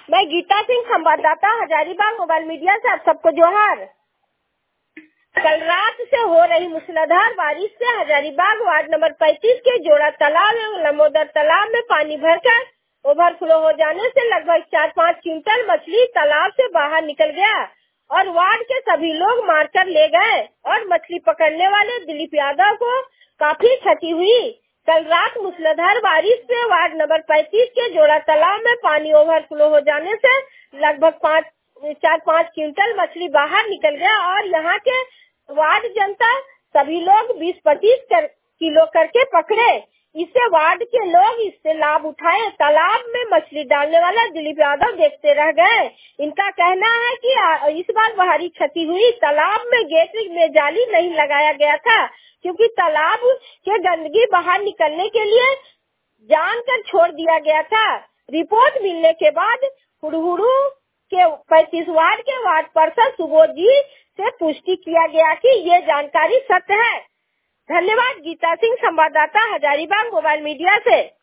मैं गीता सिंह, संवाददाता, Hazaribagh mobile media से आप सबको जोहार। कल रात से हो रही मूसलाधार बारिश से हजारीबाग वार्ड नंबर 35 के जोड़ा तालाब एवं लंबोदर तालाब में पानी भरकर ओवरफ्लो हो जाने से लगभग 4-5 क्विंटल मछली तालाब से बाहर निकल गया और वार्ड के सभी लोग मारकर ले गए और मछली पकड़ने वाले दिलीप यादव को काफी क्षति हुई। कल रात मूसलाधार बारिश से वार्ड नंबर 35 के जोड़ा तालाब में पानी ओवरफ्लो हो जाने से लगभग 4-5 क्विंटल मछली बाहर निकल गया और यहाँ के वार्ड जनता सभी लोग 20-25 किलो करके पकड़े। इससे वार्ड के लोग इससे लाभ उठाए। तालाब में मछली डालने वाला दिलीप यादव देखते रह गए। इनका कहना है कि इस बार भारी क्षति हुई। तालाब में गेट में जाली नहीं लगाया गया था क्योंकि तालाब के गंदगी बाहर निकलने के लिए जानकर छोड़ दिया गया था। रिपोर्ट मिलने के बाद हुड़हुड़ू के 35 वार्ड के वार्ड पार्षद सुबोध जी से पुष्टि किया गया कि ये जानकारी सत्य है। धन्यवाद। गीता सिंह, संवाददाता, हजारीबाग मोबाइल मीडिया से।